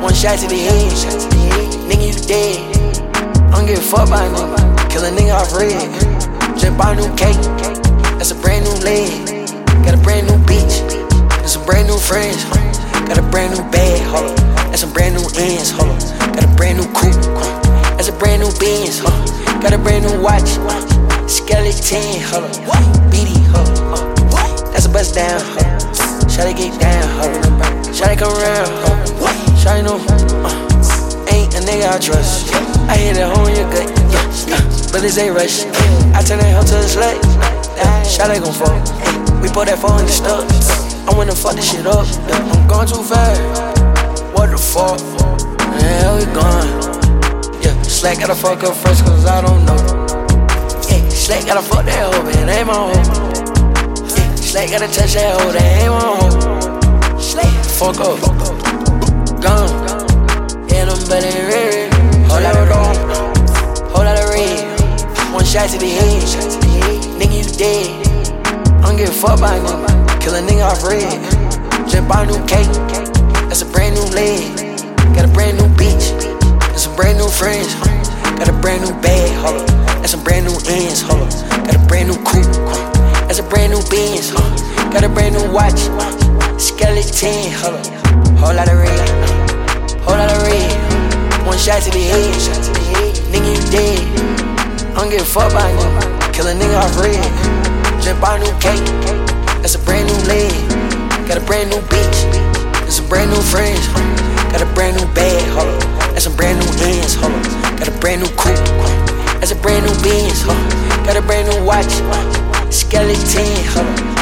One shot to the head, nigga, you dead. I don't give a fuck by a nigga. Kill a nigga off red. Just buy a new cake. That's a brand new leg. Got a brand new beach. That's some brand new friends. Got a brand new bag. Hold up. That's some brand new ends. Hold up. Got a brand new coupe. That's a brand new Benz. Got a brand new watch. Skeleton. Hold up. BD. Hold up. That's a bust down. Shawty get down. Hold up. Shawty come around. Shawty know. Ain't a nigga I trust. I hit a hole in your gut. Bullets ain't rush. I turn that hoe to a slut. Shawty gon' fuck. We put that phone in the stuff. I wanna fuck this shit up. I'm going too fast. What the fuck? Hell we gone. Yeah, Slack gotta fuck up first cause I don't know. Yeah, Slack gotta fuck that hoe, man. That ain't my hoe. Yeah, Slack gotta touch that hoe. That ain't my hoe. Slack, fuck up. Gone. Yeah, them better red. Whole lot of red. Whole lot of red. One shot to the head. Nigga, you dead. I don't give a fuck by a nigga. Kill a nigga off red. Just buy a new cake. That's a brand new leg. Got a brand new beach. That's some brand new friends. Got a brand new bag. Hold up. That's some brand new ends. Hold up. Got a brand new coupe. That's a brand new Benz. Got a brand new watch. Skeleton. Hold up. Whole lot of red. Whole lot of red. One shot to the head. Nigga, you dead. I don't give a fuck by a nigga. Kill a nigga off red. Just buy a new cake. That's a brand new leg. Got a brand new beach. That's some brand new friends. Got a brand new bag. Hold up. That's some brand new ends. Hold up. Got a brand new coupe. That's a brand new Benz. Got a brand new watch. Skeleton. Hold up.